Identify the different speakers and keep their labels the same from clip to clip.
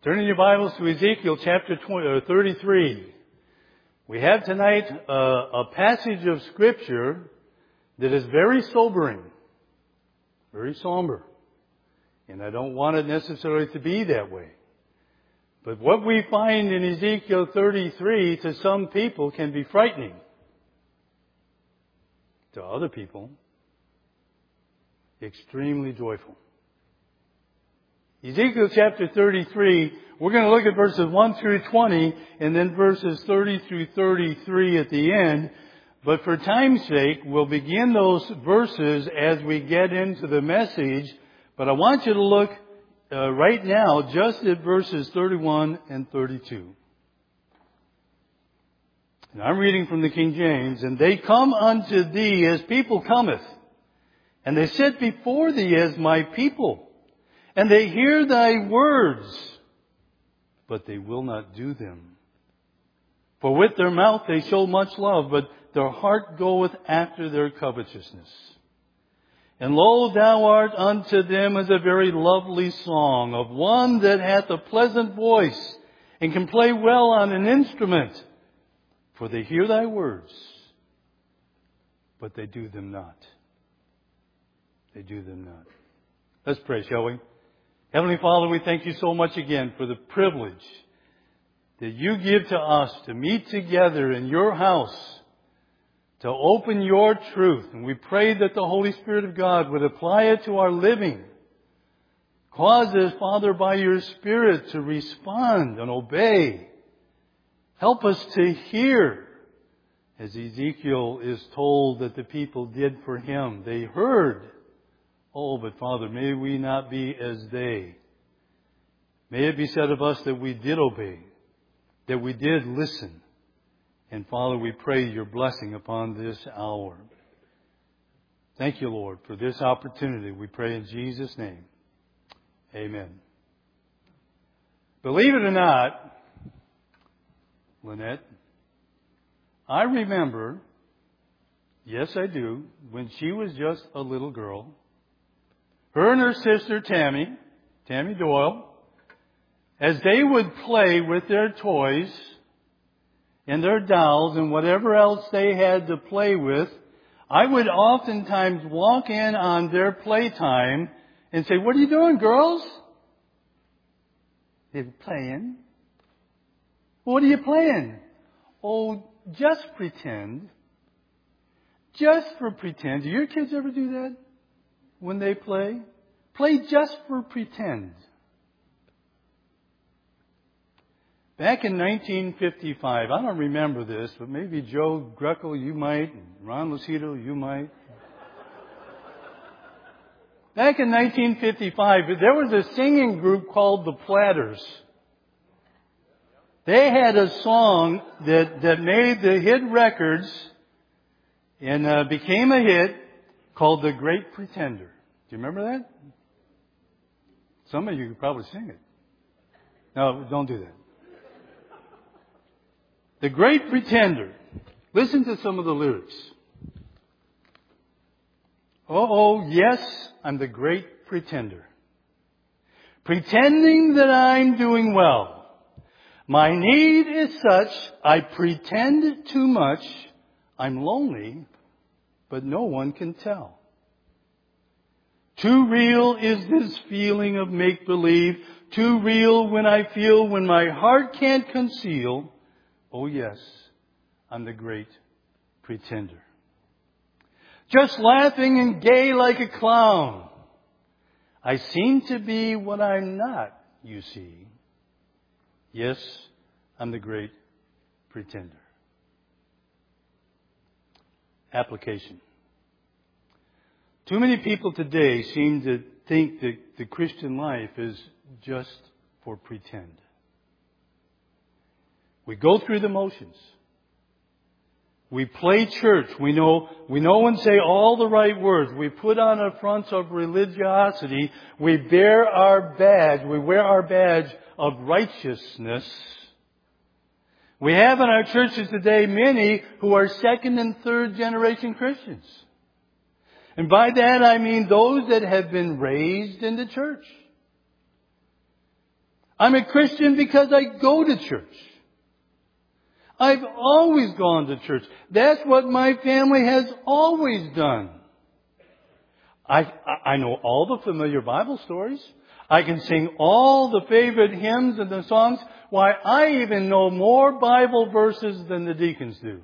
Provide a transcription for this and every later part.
Speaker 1: Turning your Bibles to Ezekiel chapter 33. We have tonight a passage of Scripture that is very sobering, very somber. And I don't want it necessarily to be that way. But what we find in Ezekiel 33 to some people can be frightening. To other people, extremely joyful. Ezekiel chapter 33, we're going to look at verses 1 through 20 and then verses 30 through 33 at the end. But for time's sake, we'll begin those verses as we get into the message. But I want you to look right now just at verses 31 and 32. And I'm reading from the King James. And they come unto thee as people cometh, and they sit before thee as my people. And they hear thy words, but they will not do them. For with their mouth they show much love, but their heart goeth after their covetousness. And lo, thou art unto them as a very lovely song of one that hath a pleasant voice, and can play well on an instrument. For they hear thy words, but they do them not. They do them not. Let's pray, shall we? Heavenly Father, we thank you so much again for the privilege that you give to us to meet together in your house, to open your truth. And we pray that the Holy Spirit of God would apply it to our living. Cause us, Father, by your Spirit to respond and obey. Help us to hear, as Ezekiel is told that the people did for him. They heard. Oh, but Father, may we not be as they. May it be said of us that we did obey, that we did listen. And Father, we pray your blessing upon this hour. Thank you, Lord, for this opportunity. We pray in Jesus' name. Amen. Believe it or not, Lynette, I remember, yes I do, when she was just a little girl, her and her sister Tammy Doyle, as they would play with their toys and their dolls and whatever else they had to play with, I would oftentimes walk in on their playtime and say, "What are you doing, girls?" They're playing. "What are you playing?" "Oh, just pretend." Just for pretend. Do your kids ever do that? When they play? Play just for pretend. Back in 1955, I don't remember this, but maybe Joe Greco, you might, and Ron Lucido, you might. Back in 1955, there was a singing group called the Platters. They had a song that made the hit records and became a hit called The Great Pretender. Do you remember that? Some of you could probably sing it. No, don't do that. The Great Pretender. Listen to some of the lyrics. Oh, yes, I'm the great pretender. Pretending that I'm doing well. My need is such, I pretend too much. I'm lonely, but no one can tell. Too real is this feeling of make-believe. Too real when I feel when my heart can't conceal. Oh yes, I'm the great pretender. Just laughing and gay like a clown. I seem to be what I'm not, you see. Yes, I'm the great pretender. Application. Too many people today seem to think that the Christian life is just for pretend. We go through the motions. We play church. We know and say all the right words. We put on a front of religiosity. We bear our badge. We wear our badge of righteousness. We have in our churches today many who are second and third generation Christians. And by that I mean those that have been raised in the church. I'm a Christian because I go to church. I've always gone to church. That's what my family has always done. I know all the familiar Bible stories. I can sing all the favorite hymns and the songs. Why, I even know more Bible verses than the deacons do.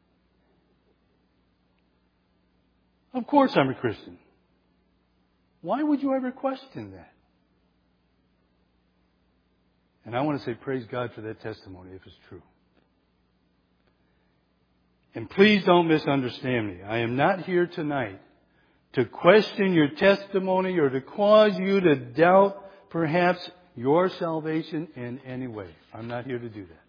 Speaker 1: Of course I'm a Christian. Why would you ever question that? And I want to say praise God for that testimony if it's true. And please don't misunderstand me. I am not here tonight to question your testimony or to cause you to doubt perhaps your salvation in any way. I'm not here to do that.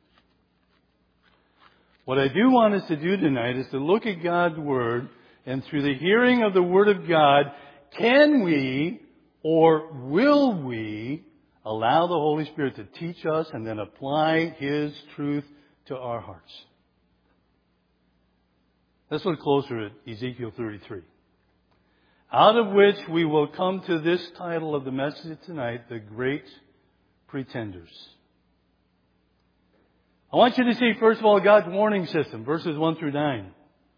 Speaker 1: What I do want us to do tonight is to look at God's Word, and through the hearing of the Word of God, can we or will we allow the Holy Spirit to teach us and then apply His truth to our hearts? Let's look closer at Ezekiel 33. Out of which we will come to this title of the message tonight, The Great Pretenders. I want you to see, first of all, God's warning system, verses 1 through 9.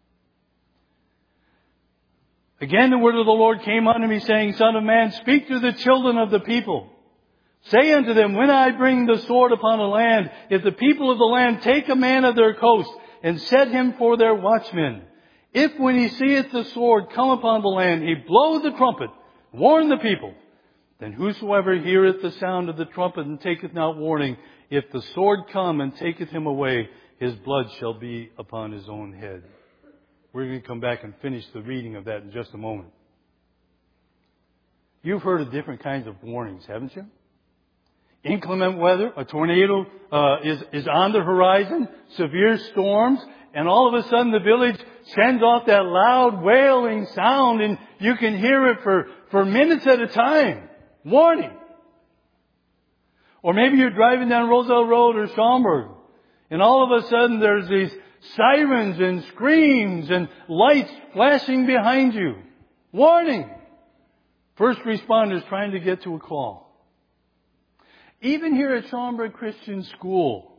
Speaker 1: Again, the word of the Lord came unto me, saying, Son of man, speak to the children of the people. Say unto them, when I bring the sword upon a land, if the people of the land take a man of their coast, and set him for their watchman, if when he seeth the sword come upon the land, he blow the trumpet, warn the people, then whosoever heareth the sound of the trumpet and taketh not warning, if the sword come and taketh him away, his blood shall be upon his own head. We're going to come back and finish the reading of that in just a moment. You've heard of different kinds of warnings, haven't you? Inclement weather, a tornado is on the horizon, severe storms, and all of a sudden the village sends off that loud wailing sound, and you can hear it for minutes at a time. Warning. Or maybe you're driving down Roselle Road or Schaumburg, and all of a sudden there's these sirens and screams and lights flashing behind you. Warning. First responders trying to get to a call. Even here at Schaumburg Christian School,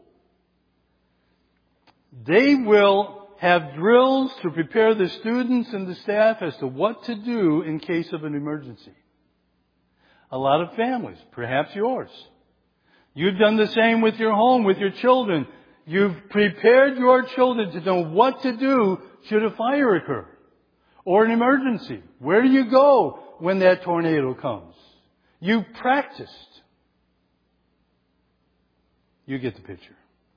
Speaker 1: they will have drills to prepare the students and the staff as to what to do in case of an emergency. A lot of families, perhaps yours, you've done the same with your home, with your children. You've prepared your children to know what to do should a fire occur or an emergency. Where do you go when that tornado comes? You've practiced. You get the picture.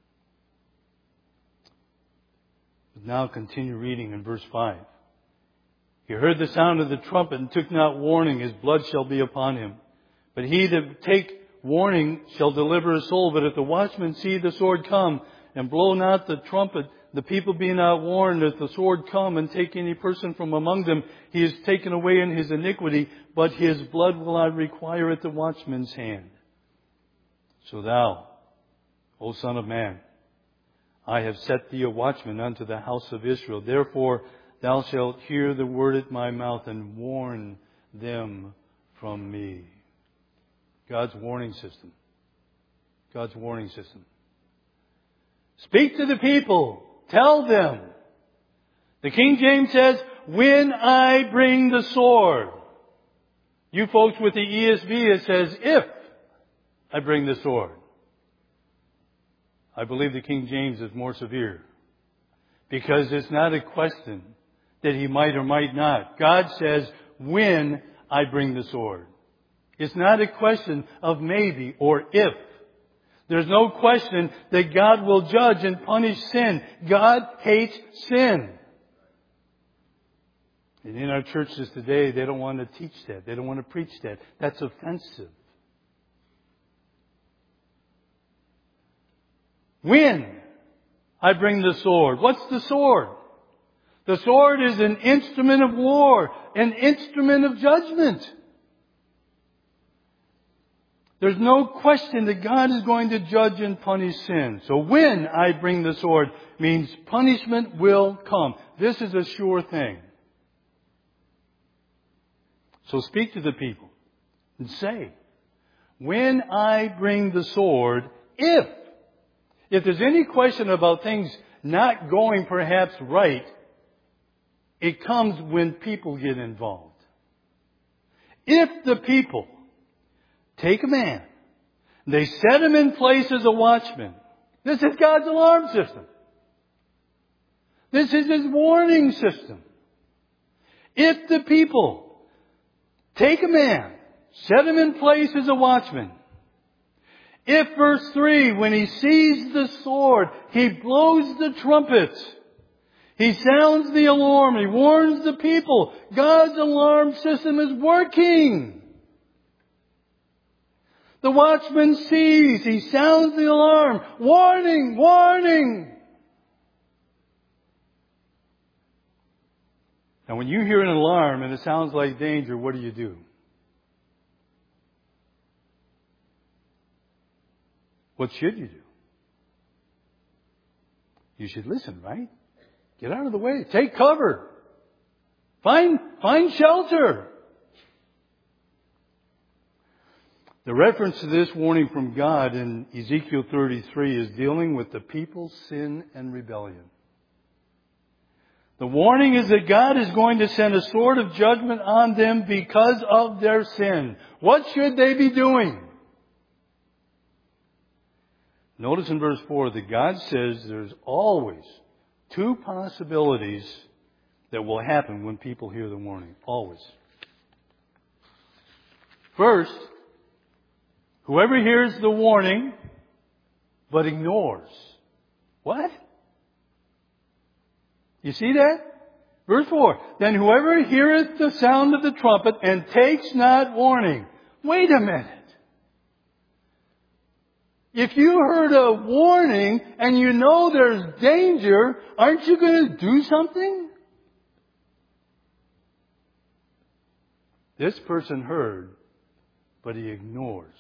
Speaker 1: But now continue reading in verse 5. He heard the sound of the trumpet and took not warning. His blood shall be upon him. But he that take warning shall deliver his soul. But if the watchman see the sword come and blow not the trumpet, the people be not warned, if the sword come and take any person from among them, he is taken away in his iniquity, but his blood will I require at the watchman's hand. So thou, O Son of man, I have set thee a watchman unto the house of Israel. Therefore thou shalt hear the word at my mouth and warn them from me. God's warning system. God's warning system. Speak to the people. Tell them. The King James says, when I bring the sword. You folks with the ESV, it says, if I bring the sword. I believe the King James is more severe. Because it's not a question that he might or might not. God says, when I bring the sword. It's not a question of maybe or if. There's no question that God will judge and punish sin. God hates sin. And in our churches today, they don't want to teach that. They don't want to preach that. That's offensive. When I bring the sword. What's the sword? The sword is an instrument of war, an instrument of judgment. There's no question that God is going to judge and punish sin. So when I bring the sword means punishment will come. This is a sure thing. So speak to the people and say, when I bring the sword, if there's any question about things not going perhaps right, it comes when people get involved. If the people take a man, they set him in place as a watchman. This is God's alarm system. This is His warning system. If the people take a man, set him in place as a watchman. If, verse 3, when he sees the sword, he blows the trumpet. He sounds the alarm. He warns the people. God's alarm system is working. The watchman sees. He sounds the alarm. Warning! Warning! And when you hear an alarm and it sounds like danger, what do? What should you do? You should listen, right? Get out of the way. Take cover. Find shelter. The reference to this warning from God in Ezekiel 33 is dealing with the people's sin and rebellion. The warning is that God is going to send a sword of judgment on them because of their sin. What should they be doing? Notice in verse 4 that God says there's always two possibilities that will happen when people hear the warning. Always. First, whoever hears the warning but ignores. What? You see that? Verse 4. Then whoever heareth the sound of the trumpet and takes not warning. Wait a minute. If you heard a warning and you know there's danger, aren't you going to do something? This person heard, but he ignores.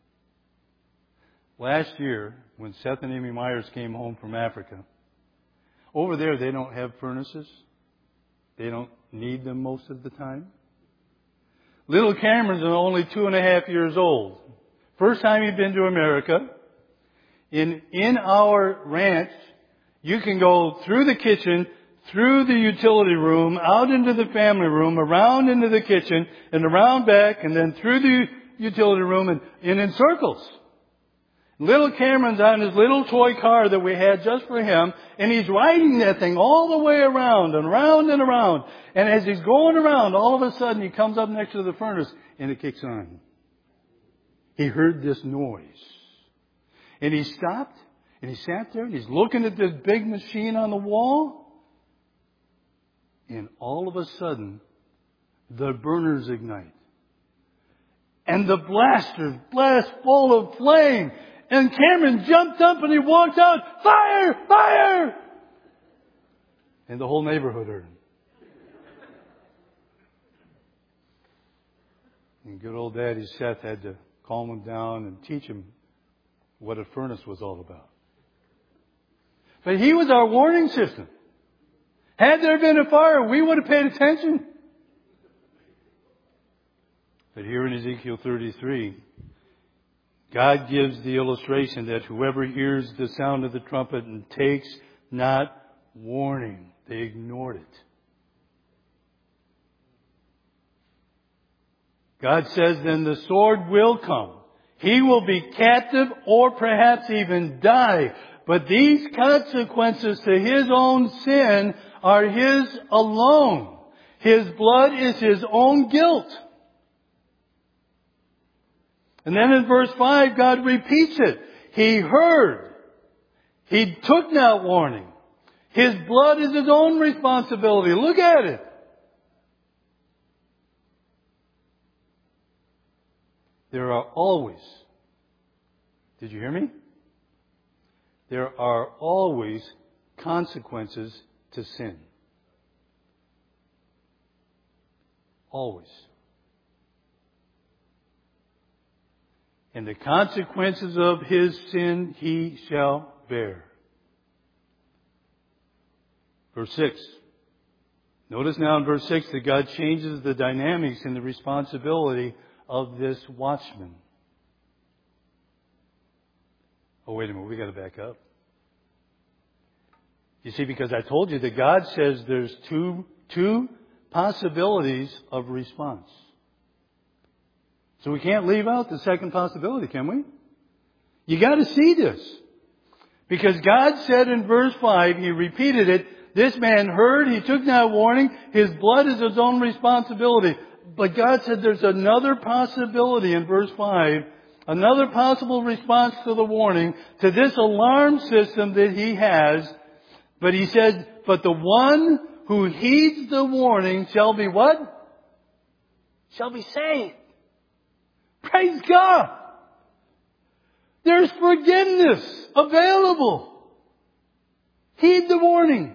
Speaker 1: Last year, when Seth and Amy Myers came home from Africa, over there they don't have furnaces. They don't need them most of the time. Little Cameron's only 2.5 years old. First time he'd been to America. In our ranch, you can go through the kitchen, through the utility room, out into the family room, around into the kitchen, and around back, and then through the utility room, and in circles. Little Cameron's on his little toy car that we had just for him, and he's riding that thing all the way around and around and around. And as he's going around, all of a sudden he comes up next to the furnace, and it kicks on. He heard this noise. And he stopped, and he sat there, and he's looking at this big machine on the wall. And all of a sudden, the burners ignite. And the blasters blast full of flame. And Cameron jumped up and he walked out, "Fire! Fire!" And the whole neighborhood heard him. And good old Daddy Seth had to calm him down and teach him what a furnace was all about. But he was our warning system. Had there been a fire, we would have paid attention. But here in Ezekiel 33, God gives the illustration that whoever hears the sound of the trumpet and takes not warning, they ignored it. God says, then the sword will come. He will be captive or perhaps even die. But these consequences to his own sin are his alone. His blood is his own guilt. And then in verse 5, God repeats it. He heard. He took not warning. His blood is his own responsibility. Look at it. There are always, did you hear me? There are always consequences to sin. Always. And the consequences of his sin he shall bear. Verse 6. Notice now in verse 6 that God changes the dynamics and the responsibility of this watchman. Oh, wait a minute. We got to back up. You see, because I told you that God says there's two possibilities of response. So we can't leave out the second possibility, can we? You got to see this. Because God said in verse 5, He repeated it, this man heard, he took not warning, his blood is his own responsibility. But God said there's another possibility in verse 5, another possible response to the warning, to this alarm system that He has. But He said, but the one who heeds the warning shall be what? Shall be saved. Praise God! There's forgiveness available. Heed the warning.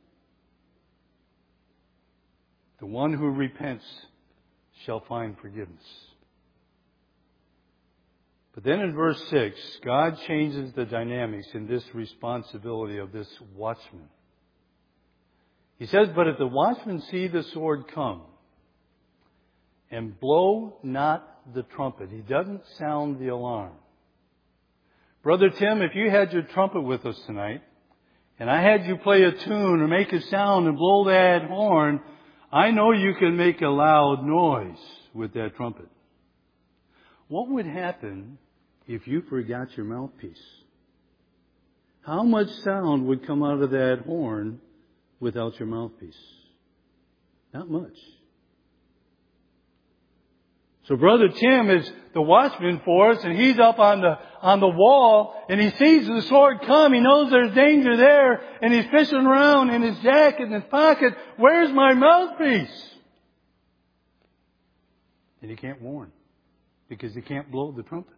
Speaker 1: The one who repents shall find forgiveness. But then in verse 6, God changes the dynamics in this responsibility of this watchman. He says, but if the watchman see the sword come, and blow not the trumpet. He doesn't sound the alarm. Brother Tim, if you had your trumpet with us tonight, and I had you play a tune or make a sound and blow that horn, I know you can make a loud noise with that trumpet. What would happen if you forgot your mouthpiece? How much sound would come out of that horn without your mouthpiece? Not much. So Brother Tim is the watchman for us, and he's up on the wall, and he sees the sword come. He knows there's danger there, and he's fishing around in his jacket, in his pocket. Where's my mouthpiece? And he can't warn, because he can't blow the trumpet.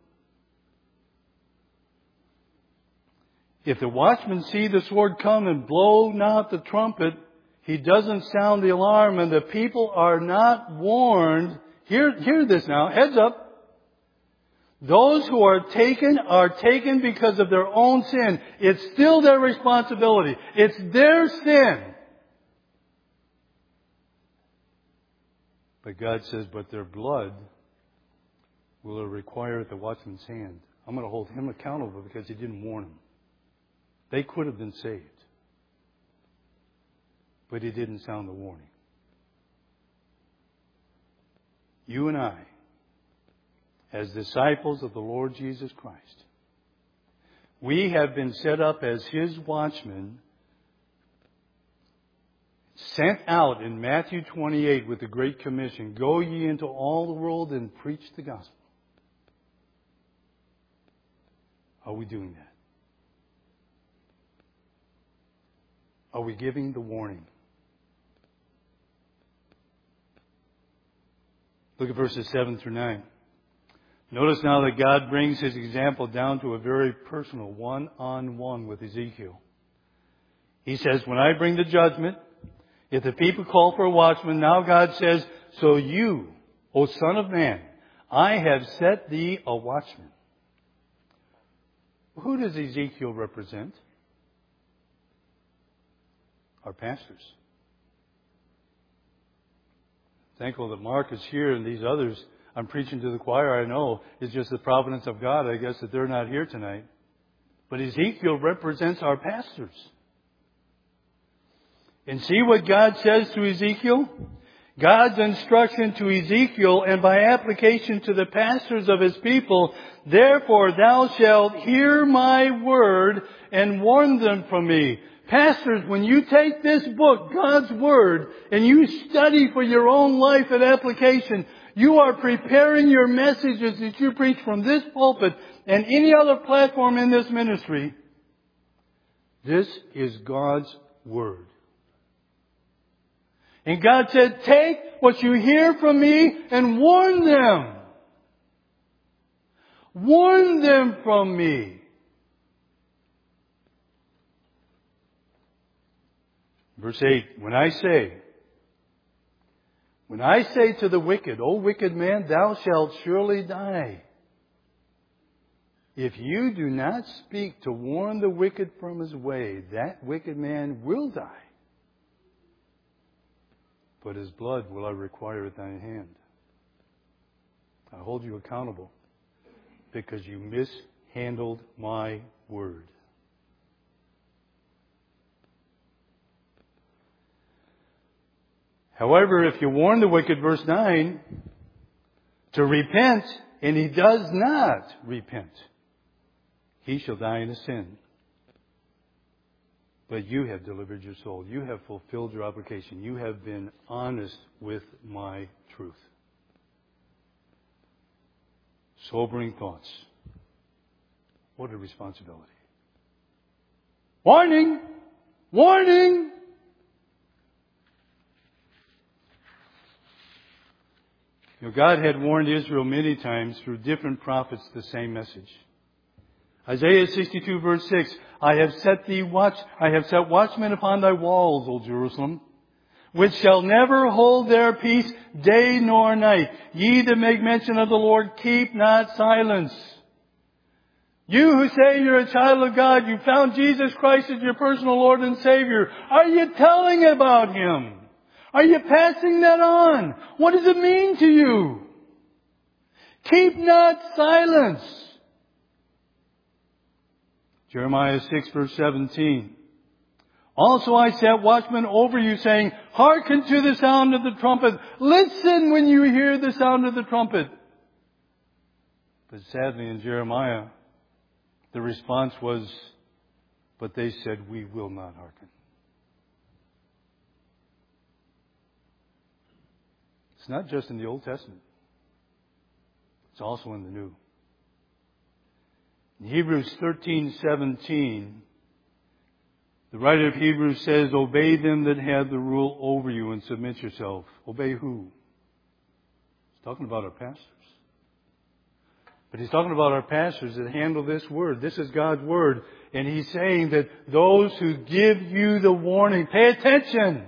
Speaker 1: If the watchman see the sword come and blow not the trumpet, he doesn't sound the alarm, and the people are not warned. Hear this now. Heads up. Those who are taken because of their own sin. It's still their responsibility. It's their sin. But God says, but their blood will require at the watchman's hand. I'm going to hold him accountable because he didn't warn them. They could have been saved. But he didn't sound the warning. You and I, as disciples of the Lord Jesus Christ, we have been set up as His watchmen, sent out in Matthew 28 with the Great Commission, go ye into all the world and preach the gospel. Are we doing that? Are we giving the warning? Look at verses 7 through 9. Notice now that God brings His example down to a very personal one-on-one with Ezekiel. He says, when I bring the judgment, if the people call for a watchman, now God says, so you, O Son of Man, I have set thee a watchman. Who does Ezekiel represent? Our pastors. Thankful that Mark is here and these others I'm preaching to the choir, I know, is just the providence of God, I guess, that they're not here tonight. But Ezekiel represents our pastors. And see what God says to Ezekiel? God's instruction to Ezekiel, and by application to the pastors of His people, therefore thou shalt hear my word and warn them from me. Pastors, when you take this book, God's Word, and you study for your own life and application, you are preparing your messages that you preach from this pulpit and any other platform in this ministry. This is God's Word. And God said, take what you hear from me and warn them. Warn them from me. Verse 8, when I say to the wicked, O wicked man, thou shalt surely die. If you do not speak to warn the wicked from his way, that wicked man will die. But his blood will I require at thine hand. I hold you accountable because you misheeded handled my word. However, if you warn the wicked, verse 9, to repent, and he does not repent, he shall die in his sin. But you have delivered your soul. You have fulfilled your obligation. You have been honest with my truth. Sobering thoughts. What a responsibility. Warning! Warning! You know, God had warned Israel many times through different prophets the same message. Isaiah 62 verse 6, I have set watchmen upon thy walls, O Jerusalem, which shall never hold their peace day nor night. Ye that make mention of the Lord, keep not silence. You who say you're a child of God, you found Jesus Christ as your personal Lord and Savior. Are you telling about Him? Are you passing that on? What does it mean to you? Keep not silence. Jeremiah 6 verse 17. Also I set watchmen over you, saying, hearken to the sound of the trumpet. Listen when you hear the sound of the trumpet. But sadly in Jeremiah, the response was, but they said, we will not hearken. It's not just in the Old Testament. It's also in the New. In Hebrews 13:17, the writer of Hebrews says, obey them that have the rule over you and submit yourself. Obey who? He's talking about our pastors. But he's talking about our pastors that handle this word. This is God's word. And he's saying that those who give you the warning, pay attention.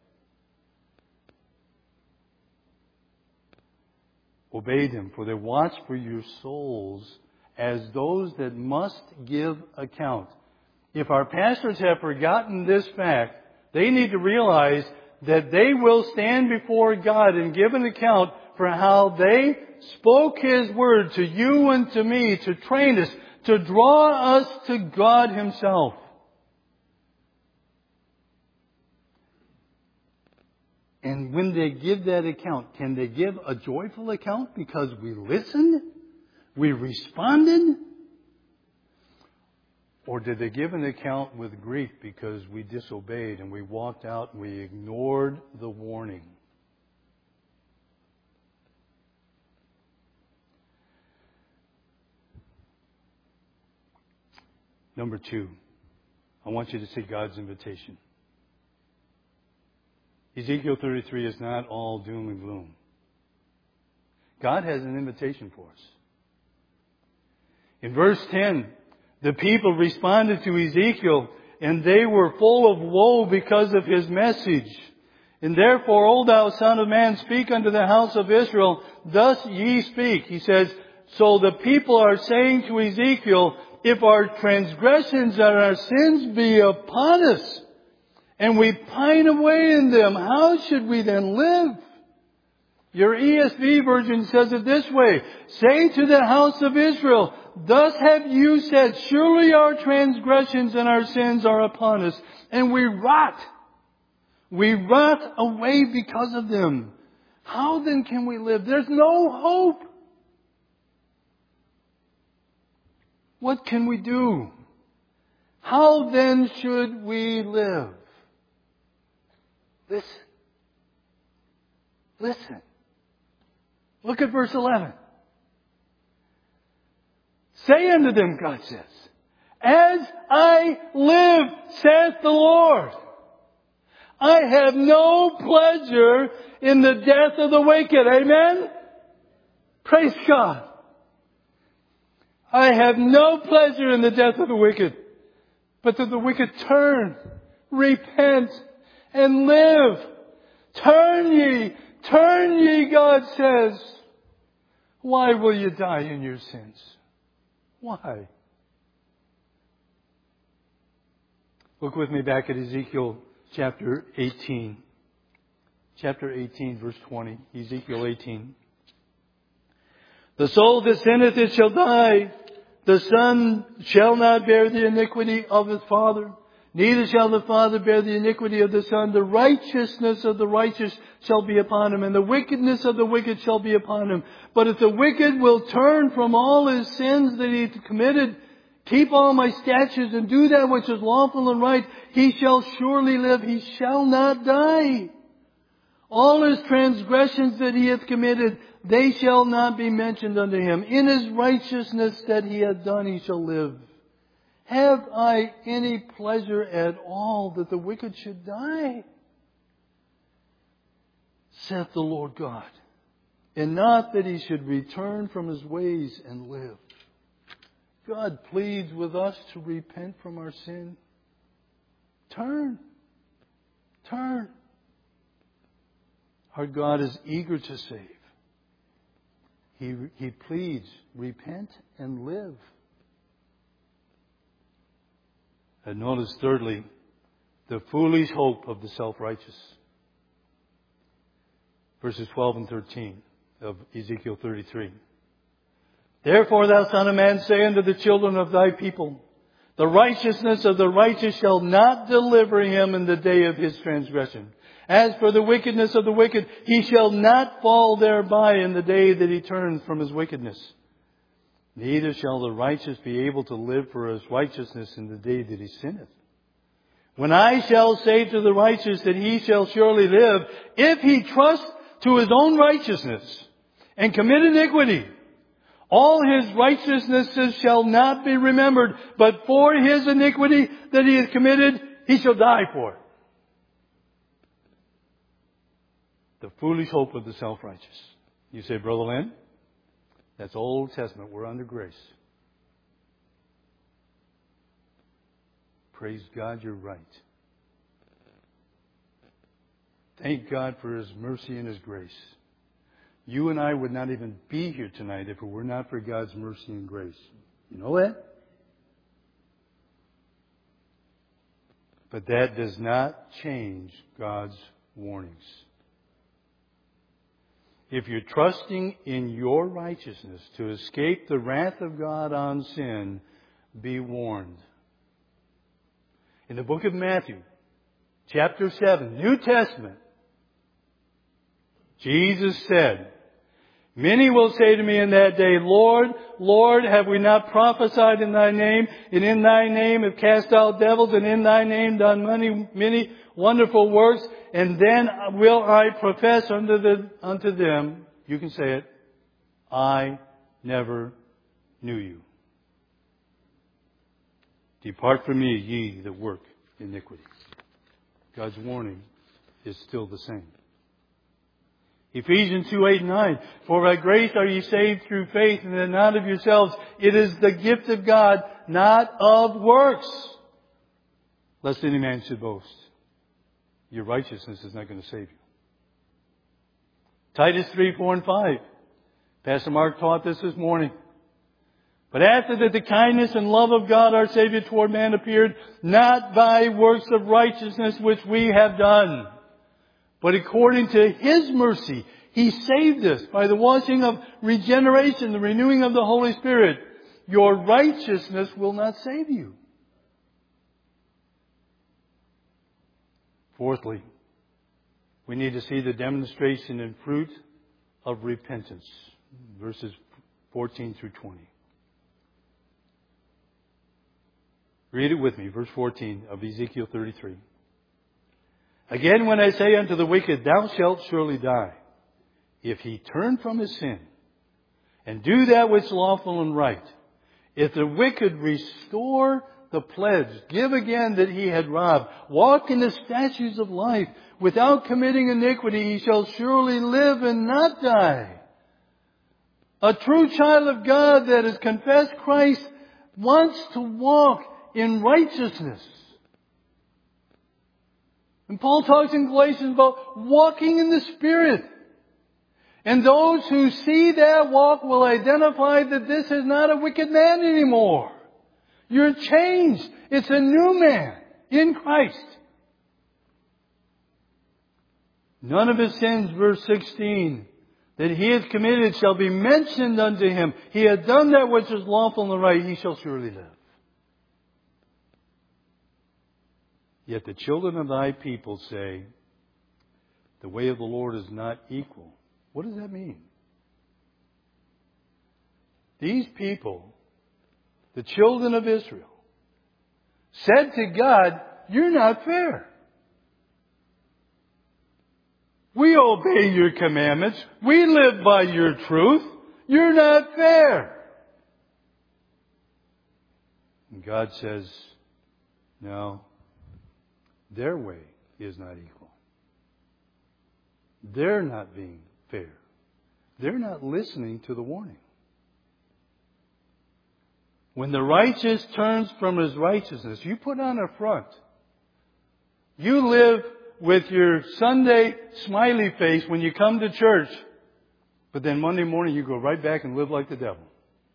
Speaker 1: Obey them, for they watch for your souls as those that must give account. If our pastors have forgotten this fact, they need to realize that they will stand before God and give an account for how they spoke His word to you and to me, to train us, to draw us to God Himself. And when they give that account, can they give a joyful account because we listened? We responded? Or did they give an account with grief because we disobeyed and we walked out and we ignored the warning? Number 2, I want you to see God's invitation. Ezekiel 33 is not all doom and gloom. God has an invitation for us. In verse 10, the people responded to Ezekiel, and they were full of woe because of his message. And therefore, O thou son of man, speak unto the house of Israel, thus ye speak. He says, so the people are saying to Ezekiel, if our transgressions and our sins be upon us, and we pine away in them, how should we then live? Your ESV version says it this way, say to the house of Israel, thus have you said, surely our transgressions and our sins are upon us, and we rot. We rot away because of them. How then can we live? There's no hope. What can we do? How then should we live? Listen. Listen. Look at verse 11. Say unto them, God says, as I live, saith the Lord, I have no pleasure in the death of the wicked. Amen? Praise God. I have no pleasure in the death of the wicked, but that the wicked turn, repent, and live. Turn ye, God says. Why will you die in your sins? Why? Look with me back at Ezekiel chapter 18. Chapter 18, verse 20. Ezekiel 18. The soul that sinneth, it shall die. The son shall not bear the iniquity of his father, neither shall the father bear the iniquity of the son. The righteousness of the righteous shall be upon him, and the wickedness of the wicked shall be upon him. But if the wicked will turn from all his sins that he committed, keep all my statutes, and do that which is lawful and right, he shall surely live, he shall not die. All his transgressions that he hath committed, they shall not be mentioned unto him. In his righteousness that he hath done, he shall live. Have I any pleasure at all that the wicked should die? Saith the Lord God. And not that he should return from his ways and live. God pleads with us to repent from our sin. Turn. Turn. Our God is eager to save. He pleads, repent and live. And notice thirdly, the foolish hope of the self-righteous. Verses 12 and 13 of Ezekiel 33. Therefore, thou son of man, say unto the children of thy people, the righteousness of the righteous shall not deliver him in the day of his transgression. As for the wickedness of the wicked, he shall not fall thereby in the day that he turns from his wickedness. Neither shall the righteous be able to live for his righteousness in the day that he sinneth. When I shall say to the righteous that he shall surely live, if he trust to his own righteousness and commit iniquity, all his righteousnesses shall not be remembered, but for his iniquity that he has committed, he shall die for it. The foolish hope of the self-righteous. You say, Brother Lynn, that's Old Testament. We're under grace. Praise God, you're right. Thank God for His mercy and His grace. You and I would not even be here tonight if it were not for God's mercy and grace. You know that? But that does not change God's warnings. If you're trusting in your righteousness to escape the wrath of God on sin, be warned. In the book of Matthew, chapter 7, New Testament, Jesus said, many will say to me in that day, Lord, Lord, have we not prophesied in Thy name, and in Thy name have cast out devils, and in Thy name done many wonderful works? And then will I profess unto them, you can say it, I never knew you. Depart from me, ye that work iniquity. God's warning is still the same. Ephesians 2:8-9. For by grace are ye saved through faith, and that not of yourselves. It is the gift of God, not of works, lest any man should boast. Your righteousness is not going to save you. Titus 3:4-5. Pastor Mark taught this morning. But after that the kindness and love of God our Savior toward man appeared, not by works of righteousness which we have done, but according to His mercy, He saved us by the washing of regeneration, the renewing of the Holy Spirit. Your righteousness will not save you. Fourthly, we need to see the demonstration and fruit of repentance. Verses 14 through 20. Read it with me, verse 14 of Ezekiel 33. Again, when I say unto the wicked, thou shalt surely die, if he turn from his sin, and do that which is lawful and right, if the wicked restore the pledge, give again that he had robbed, walk in the statutes of life, without committing iniquity, he shall surely live and not die. A true child of God that has confessed Christ wants to walk in righteousness. And Paul talks in Galatians about walking in the Spirit. And those who see that walk will identify that this is not a wicked man anymore. You're changed. It's a new man in Christ. None of his sins, verse 16, that he hath committed shall be mentioned unto him. He hath done that which is lawful and right, he shall surely live. Yet the children of thy people say, the way of the Lord is not equal. What does that mean? These people, the children of Israel, said to God, you're not fair. We obey your commandments. We live by your truth. You're not fair. And God says, no, their way is not equal. They're not being fair. They're not listening to the warning. When the righteous turns from his righteousness, you put on a front. You live with your Sunday smiley face when you come to church. But then Monday morning you go right back and live like the devil.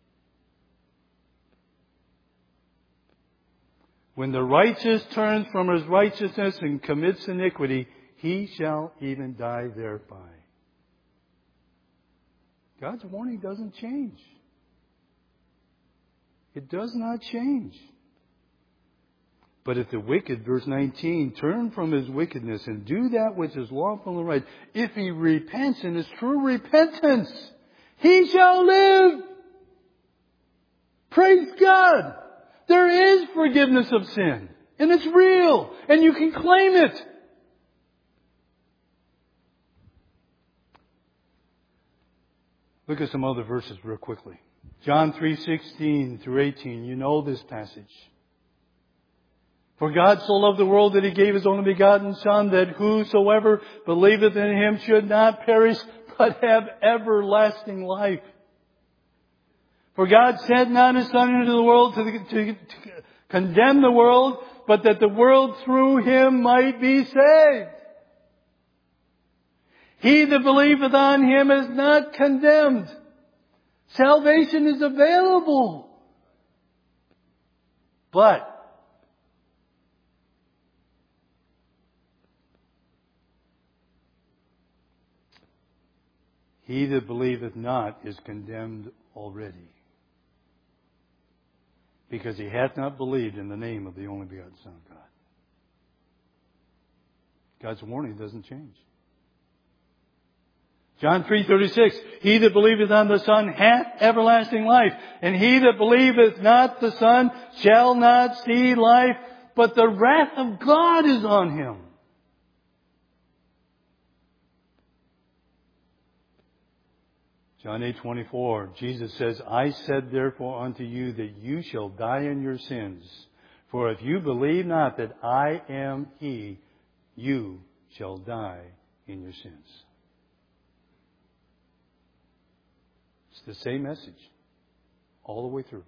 Speaker 1: When the righteous turns from his righteousness and commits iniquity, he shall even die thereby. God's warning doesn't change. It does not change. But if the wicked, verse 19, turn from his wickedness and do that which is lawful and right, if he repents in his true repentance, he shall live. Praise God. There is forgiveness of sin. And it's real. And you can claim it. Look at some other verses real quickly. John 3:16 through 18. You know this passage. For God so loved the world that He gave His only begotten Son, that whosoever believeth in Him should not perish, but have everlasting life. For God sent not His Son into the world to condemn the world, but that the world through Him might be saved. He that believeth on Him is not condemned. Salvation is available. But he that believeth not is condemned already, because he hath not believed in the name of the only begotten Son of God. God's warning doesn't change. John 3:36, he that believeth on the Son hath everlasting life, and he that believeth not the Son shall not see life, but the wrath of God is on him. John 8:24, Jesus says, I said therefore unto you that you shall die in your sins. For if you believe not that I am He, you shall die in your sins. It's the same message all the way through.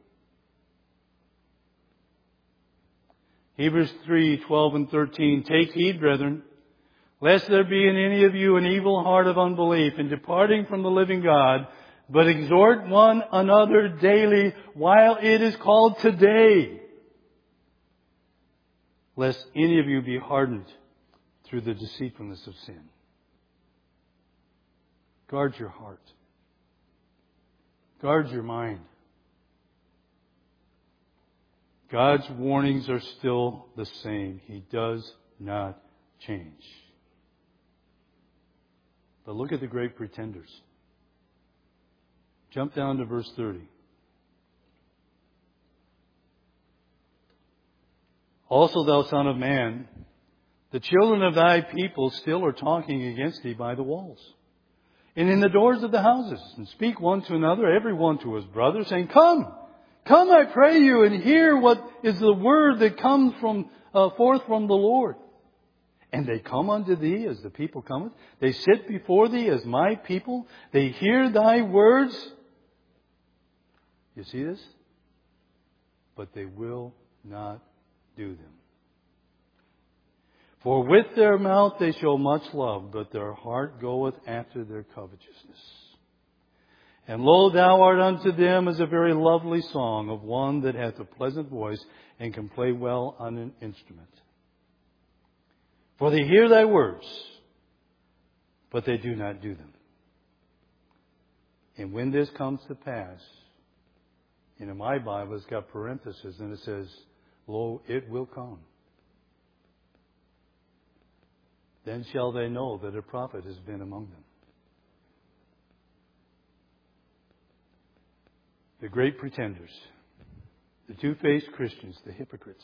Speaker 1: Hebrews 3:12 and 13, take heed, brethren, lest there be in any of you an evil heart of unbelief in departing from the living God, but exhort one another daily while it is called today, lest any of you be hardened through the deceitfulness of sin. Guard your heart. Guard your mind. God's warnings are still the same. He does not change. But look at the great pretenders. Jump down to verse 30. Also, thou son of man, the children of thy people still are talking against thee by the walls, and in the doors of the houses, and speak one to another, every one to his brother, saying, Come, I pray you, and hear what is the word that comes forth from the Lord. And they come unto thee as the people cometh. They sit before thee as my people. They hear thy words. You see this? But they will not do them. For with their mouth they show much love, but their heart goeth after their covetousness. And lo, thou art unto them as a very lovely song of one that hath a pleasant voice and can play well on an instrument. For they hear thy words, but they do not do them. And when this comes to pass, and in my Bible it's got parentheses and it says, lo, it will come. Then shall they know that a prophet has been among them. The great pretenders, the two-faced Christians, the hypocrites.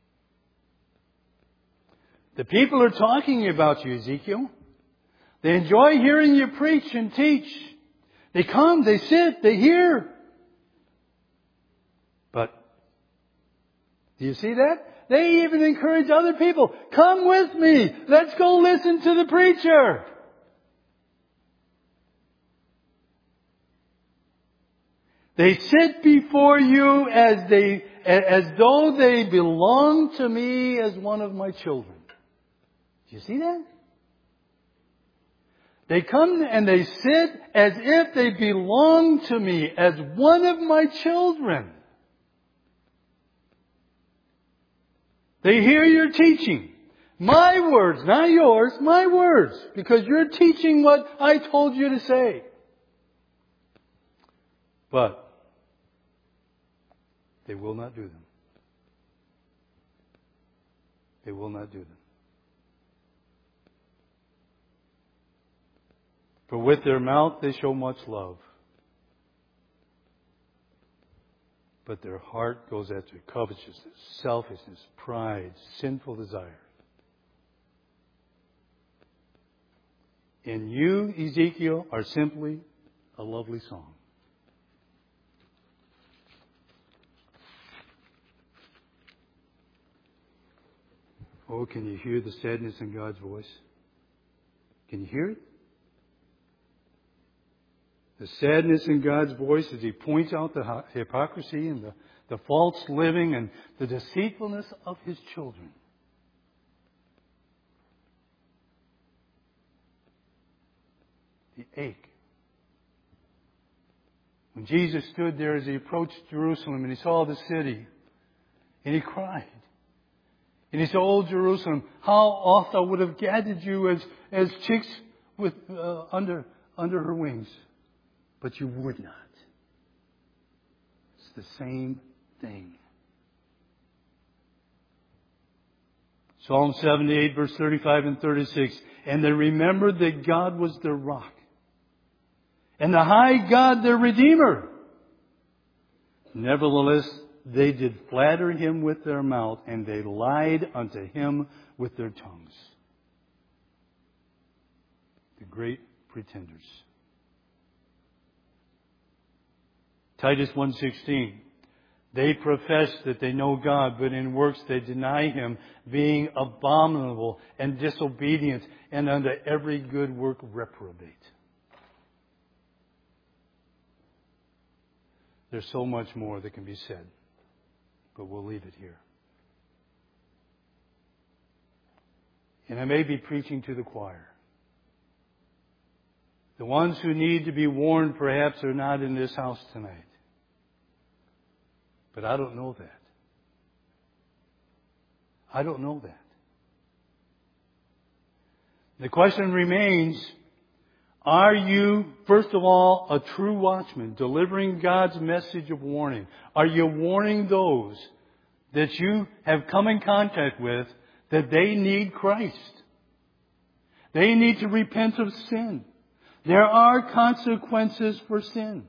Speaker 1: The people are talking about you, Ezekiel. They enjoy hearing you preach and teach. They come, they sit, they hear. But, do you see that? They even encourage other people. Come with me. Let's go listen to the preacher. They sit before you as though they belong to me as one of my children. Do you see that? They come and they sit as if they belong to me as one of my children. They hear your teaching. My words, not yours, my words. Because you're teaching what I told you to say. But they will not do them. They will not do them. For with their mouth they show much love. But their heart goes after covetousness, selfishness, pride, sinful desire. And you, Ezekiel, are simply a lovely song. Oh, can you hear the sadness in God's voice? Can you hear it? The sadness in God's voice as He points out the hypocrisy and the false living and the deceitfulness of His children. The ache. When Jesus stood there as He approached Jerusalem and He saw the city, and He cried. And He said, "Oh, Jerusalem, how oft I would have gathered you as chicks with under her wings. But you would not." It's the same thing. Psalm 78, verse 35 and 36. And they remembered that God was their rock, and the high God their Redeemer. Nevertheless, they did flatter Him with their mouth, and they lied unto Him with their tongues. The great pretenders. Titus 1:16. They profess that they know God, but in works they deny Him, being abominable and disobedient, and unto every good work reprobate. There's so much more that can be said, but we'll leave it here. And I may be preaching to the choir. The ones who need to be warned perhaps are not in this house tonight. But I don't know that. I don't know that. The question remains, are you, first of all, a true watchman, delivering God's message of warning? Are you warning those that you have come in contact with that they need Christ? They need to repent of sin. There are consequences for sin.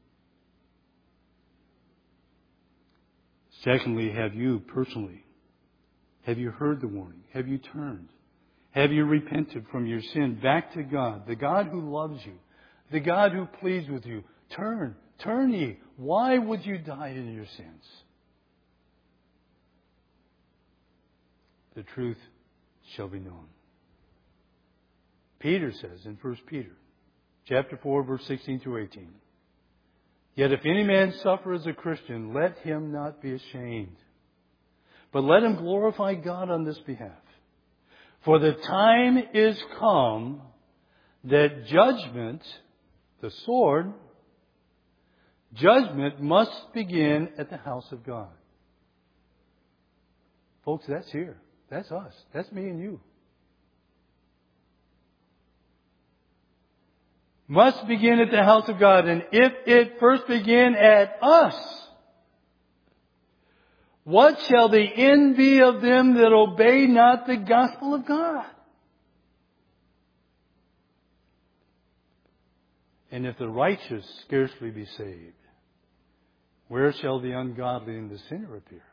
Speaker 1: Secondly, have you personally, have you heard the warning? Have you turned? Have you repented from your sin back to God, the God who loves you, the God who pleads with you? Turn ye. Why would you die in your sins? The truth shall be known. Peter says in 1 Peter chapter 4, verse 16 to 18, "Yet if any man suffer as a Christian, let him not be ashamed, but let him glorify God on this behalf. For the time is come that judgment, the sword, judgment must begin at the house of God." Folks, that's here. That's us. That's me and you. must begin at the house of God. And if it first begin at us, what shall the end be of them that obey not the gospel of God? And if the righteous scarcely be saved, where shall the ungodly and the sinner appear?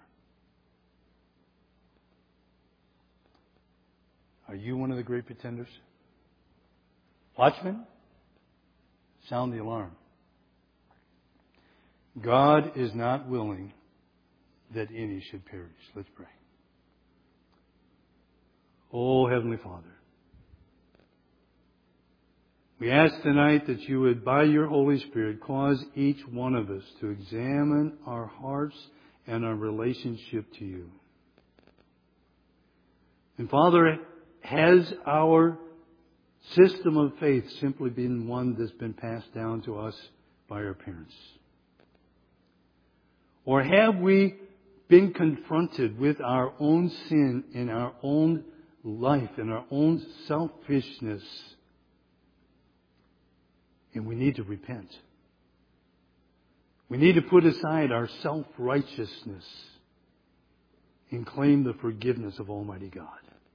Speaker 1: Are you one of the great pretenders? Watchmen, sound the alarm. God is not willing that any should perish. Let's pray. Oh, Heavenly Father, we ask tonight that you would, by your Holy Spirit, cause each one of us to examine our hearts and our relationship to you. And Father, has our system of faith simply been one that's been passed down to us by our parents? Or have we been confronted with our own sin in our own life and our own selfishness? And we need to repent. We need to put aside our self-righteousness and claim the forgiveness of Almighty God.